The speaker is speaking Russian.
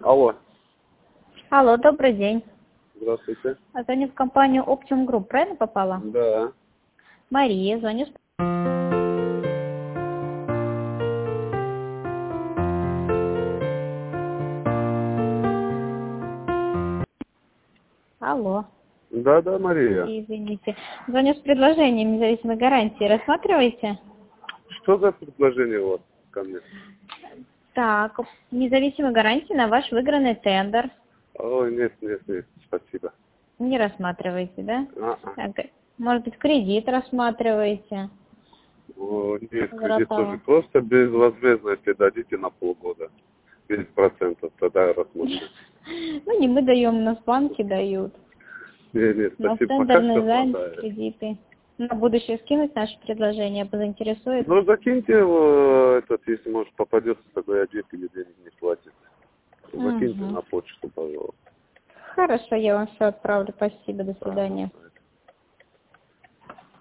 Алло. Алло, добрый день. Здравствуйте. Звоню в компанию Optimum Group, правильно попала? Да. Мария, звоню. Алло, Да, Мария. извините. Звоню с предложением независимой гарантии. Рассматриваете? Что за предложение у вас ко мне? Так, независимой гарантии на ваш выигранный тендер. Ой, нет, спасибо. Не рассматриваете, да? А-а. Так, может быть, кредит рассматриваете? О, нет, кредит тоже Золотого. просто безвозмездно, если дадите на полгода. Без процентов, тогда я рассмотрю. Ну, не мы даем, нас банки дают. Нет, У нас спасибо. Пока тендерный все займ, хватает. кредиты. На будущее скинуть наше предложение, заинтересует? Ну, закиньте его, если, может, попадется, тогда я денег или денег не платит. Закиньте Угу. на почту, пожалуйста. Хорошо, я вам все отправлю. Спасибо, до свидания. Ага.